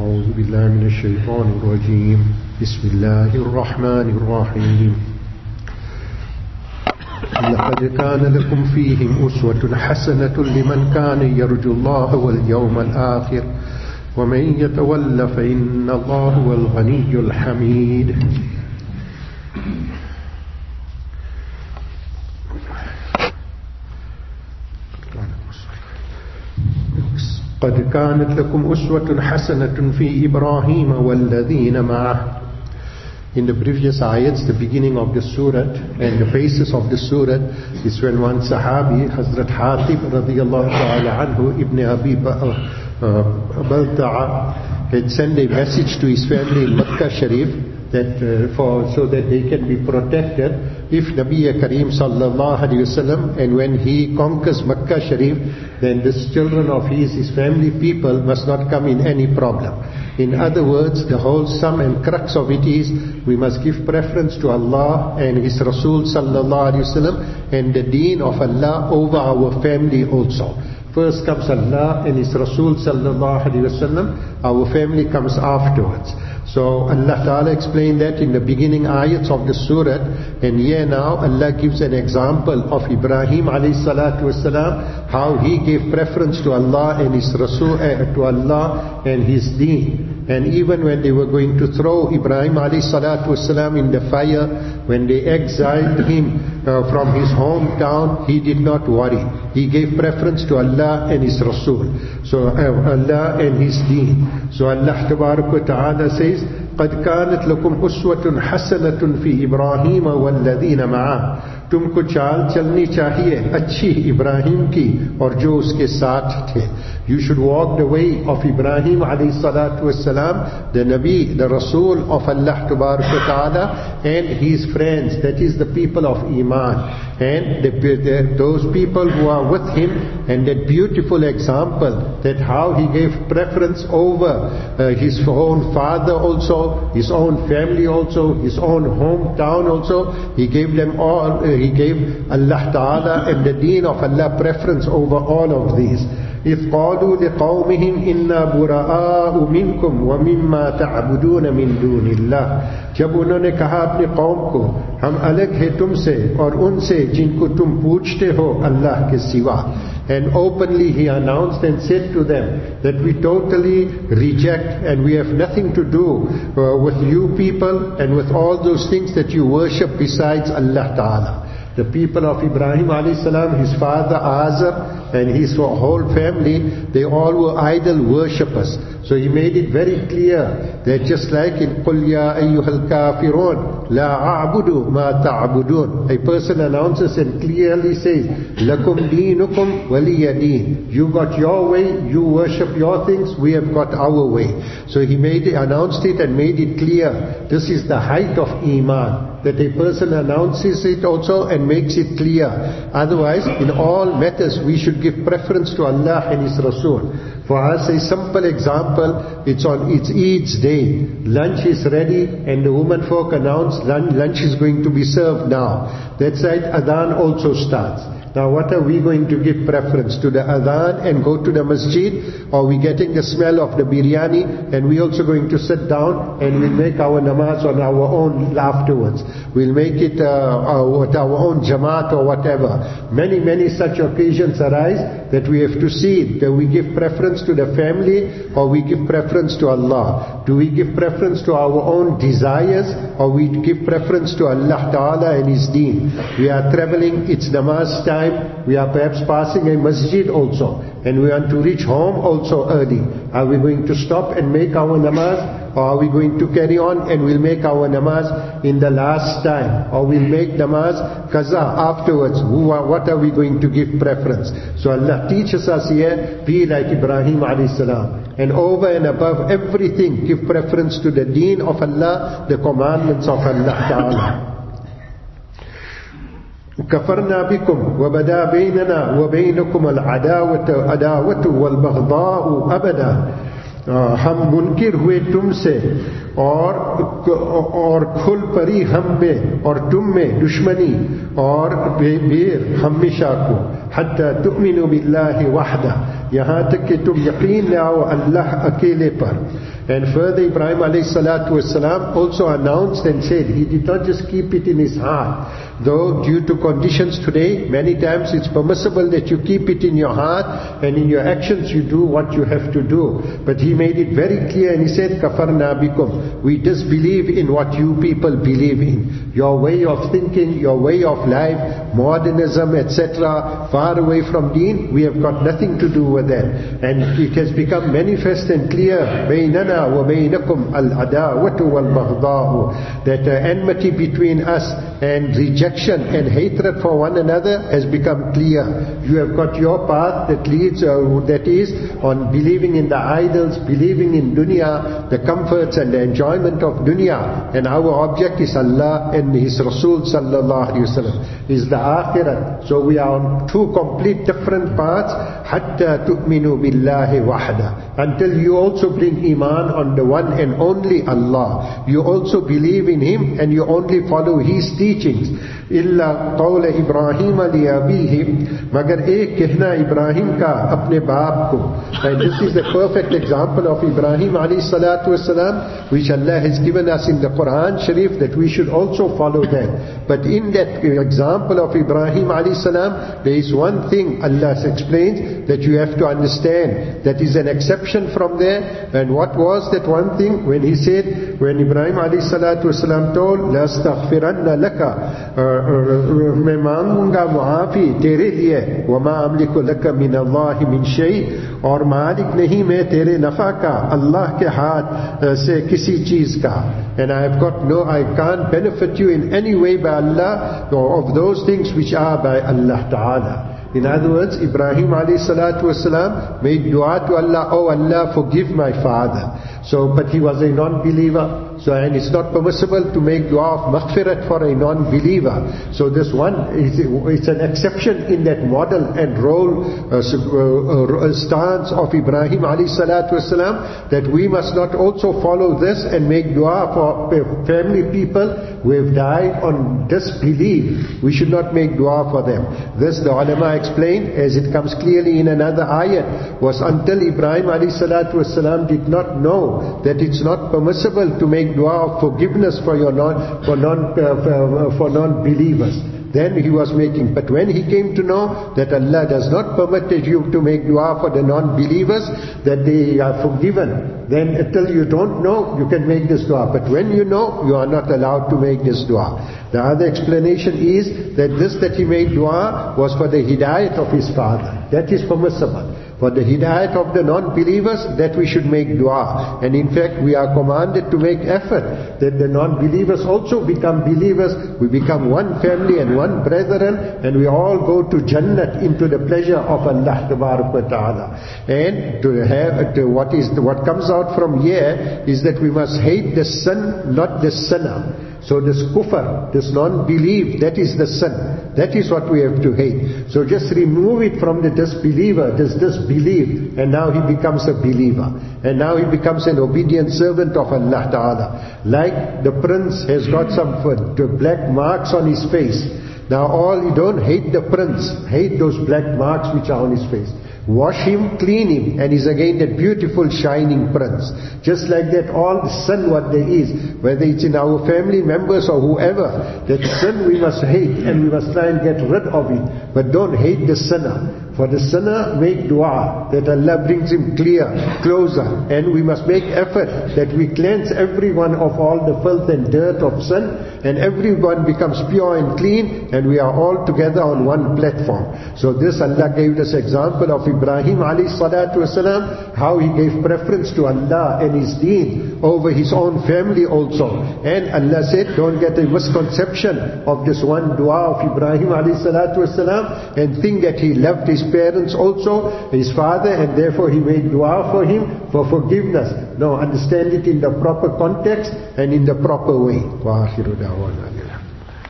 أعوذ بالله من الشيطان الرجيم. بسم الله الرحمن الرحيم. لقد كان لكم فيهم أسوة حسنة لمن كان يرجو الله واليوم الآخر ومن يتول فإن الله هو الغني الحميد. قد كانت لكم أسوة حسنة في إبراهيم والذين معه. In the previous ayats, the beginning of the surah and the basis of the surah is when one Sahabi, Hazrat Hatib radiyallahu ta'ala anhu, Ibn Abi Balta'a, had sent a message to his family in Makkah Sharif that so that they can be protected if Nabi Kareem sallallahu alaihi wasallam, and when he conquers Makkah Sharif, then these children of his family people must not come in any problem. In other words, the whole sum and crux of it is we must give preference to Allah and His Rasul sallallahu alaihi wasallam and the deen of Allah over our family also. First comes Allah and His Rasul sallallahu alaihi wasallam. Our family comes afterwards. So Allah Ta'ala explained that in the beginning ayats of the surah, and here now Allah gives an example of Ibrahim alayhi salatu wasalam, how he gave preference to Allah and His Rasul, to Allah and His deen. And even when they were going to throw Ibrahim alayhi salatu wasalam in the fire, when they exiled him from his hometown, he did not worry. He gave preference to Allah and His Rasul. So Allah and His deen. So Allah Tabarak wa Ta'ala says, قَدْ كَانَتْ لَكُمْ أُسْوَةٌ حَسَنَةٌ فِي إِبْرَاهِيمَ وَالَّذِينَ مَعَهُ. तुमको चाल चलनी चाहिए अच्छी इब्राहिम की और जो उसके साथ थे. You should walk the way of Ibrahim alayhi salatu wassalam, the Nabi, the Rasul of Allah Tabarak wa Ta'ala, and his friends, that is the people of Iman, and those people who are with him, and that beautiful example that how he gave preference over his own father also, his own family also, his own hometown also. He gave them all, he gave Allah Ta'ala and the deen of Allah preference over all of these. إِذْ قَالُوا لِقَوْمِهِمْ إِنَّا بُرَآءُ مِنْكُمْ وَمِمَّا تَعْبُدُونَ مِنْ دُونِ اللَّهِ. जब उन्होंने कहा अपनी कौम को, हम अलग हैं तुमसे और उनसे जिनको तुम पूछते हो अल्लाह के सिवा. And openly he announced and said to them that we totally reject and we have nothing to do with you people and with all those things that you worship besides Allah Ta'ala. The people of Ibrahim alayhi salam, his father Azar and his whole family, they all were idol worshippers. So he made it very clear that just like in قُلْ يَا أَيُّهَا الْكَافِرُونَ لَا أَعْبُدُ مَا تَعْبُدُونَ, a person announces and clearly says, لَكُمْ دِينُكُمْ وَلِيَ دِينِ. You got your way, you worship your things, we have got our way. So he announced it and made it clear. This is the height of Iman, that a person announces it also and makes it clear. Otherwise, in all matters, we should give preference to Allah and His Rasul. For us, a simple example, it's Eid's day. Lunch is ready and the women folk announce lunch is going to be served now. That side, Adhan also starts. Now what are we going to give preference to, the adhan and go to the masjid, or we getting the smell of the biryani and we also going to sit down and we'll make our namaz on our own afterwards. We'll make it with our own jamaat or whatever. Many such occasions arise that we have to see that we give preference to the family or we give preference to Allah. Do we give preference to our own desires or we give preference to Allah Ta'ala and His deen? We are traveling, it's namaz time. We are perhaps passing a masjid also and we want to reach home also early. Are we going to stop and make our namaz, or are we going to carry on and we'll make our namaz in the last time, or we'll make namaz qaza afterwards? What are we going to give preference? So Allah teaches us here, be like Ibrahim alayhi salam, and over and above everything give preference to the deen of Allah, the commandments of Allah Ta'ala. كفرنا بكم وبدا بيننا وبينكم العداوة والبغضاء أبدا. हम मुनकिर हुए तुमसे और खुल परी हम में और तुम में दुश्मनी और बेर हमेशा को, हत्ता तुमिनु बिल्लाहि वहदा, यहाँ तक कि तुम यकीन ले आओ अल्लाह अकेले पर. And further, Ibrahim alayhi salatu wasalam also announced and said, he did not just keep it in his heart. Though due to conditions today, many times it's permissible that you keep it in your heart and in your actions you do what you have to do. But he made it very clear and he said, Kafarna bikum. We disbelieve in what you people believe in. Your way of thinking, your way of life, modernism, etc., far away from deen, we have got nothing to do with that. And it has become manifest and clear, بَيْنَنَا وَبَيْنَكُمْ الْعَدَاوَةُ وَالْبَغْضَاءُ, that enmity between us and rejection and hatred for one another has become clear. You have got your path that leads, that is on believing in the idols, believing in dunya, the comforts and the enjoyment of dunya. And our object is Allah and His Rasul sallallahu alaihi wasallam, is the akhirat. So we are on two complete different paths. Hatta tu'minu billahi wahda, until you also bring iman on the one and only Allah. You also believe in Him and you only follow His teachings. Illa qawla Ibrahim li abihi, magar ek कहना इब्राहिम का अपने बाप को. And this is the perfect example of Ibrahim alayhi salatu wasalam, which Allah has given us in the Quran Sharif, that we should also follow that. But in that example of Ibrahim alayhi salam, there is one thing Allah explains that you have to understand. That is an exception from there. And what was that one thing? When he said, when Ibrahim alayhi salatu wasalam told, La astaghfiranna laka, मैं मांगूंगा मुआफी तेरे लिए, वमा अमलिकु लका मिन अल्लाहि मिन शै, और मालिक नहीं मैं तेरे नफा का अल्लाह के हाथ से किसी चीज का. And I have got no, I can't benefit you in any way by Allah, or of those things which are by Allah Ta'ala. In other words, Ibrahim alayhi salatu wasalam made dua to Allah, oh Allah, forgive my father. So, but he was a non-believer. So, and it's not permissible to make dua of maghfirat for a non-believer. So this one, it's an exception in that model and role, stance of Ibrahim alayhi salatu wasalam, that we must not also follow this and make dua for family people who have died on disbelief. We should not make dua for them. This the ulama explained, as it comes clearly in another ayat, was until Ibrahim alayhi salatu wasalam did not know that it's not permissible to make dua of forgiveness for non-believers. Then he was making. But when he came to know that Allah does not permit you to make dua for the non-believers, that they are forgiven, then until you don't know, you can make this dua. But when you know, you are not allowed to make this dua. The other explanation is that this that he made dua was for the hidayat of his father. That is permissible. For the hidayat of the non-believers, that we should make dua. And in fact, we are commanded to make effort that the non-believers also become believers. We become one family and one brethren, and we all go to Jannat, into the pleasure of Allah Ta'ala. And what comes out from here is that we must hate the son, not the sinner. So this kufr, this non-belief, that is the sin. That is what we have to hate. So just remove it from the disbeliever, this disbelief, and now he becomes a believer. And now he becomes an obedient servant of Allah Ta'ala. Like the prince has got some black marks on his face. Now you don't hate the prince, hate those black marks which are on his face. Wash him, clean him, and he's again that beautiful shining prince. Just like that, all the sin what there is, whether it's in our family members or whoever, that sin we must hate and we must try and get rid of it. But don't hate the sinner. For the sinner, make dua that Allah brings him closer. And we must make effort that we cleanse everyone of all the filth and dirt of sin, and everyone becomes pure and clean, and we are all together on one platform. So this Allah gave us example of Ibrahim alayhi salatu wasalam, how he gave preference to Allah and His deen over his own family also. And Allah said, don't get a misconception of this one dua of Ibrahim alayhi salatu wasalam and think that he loved his parents also, his father, and therefore he made dua for him for forgiveness. No, understand it in the proper context and in the proper way. Wa akhiru da'wana.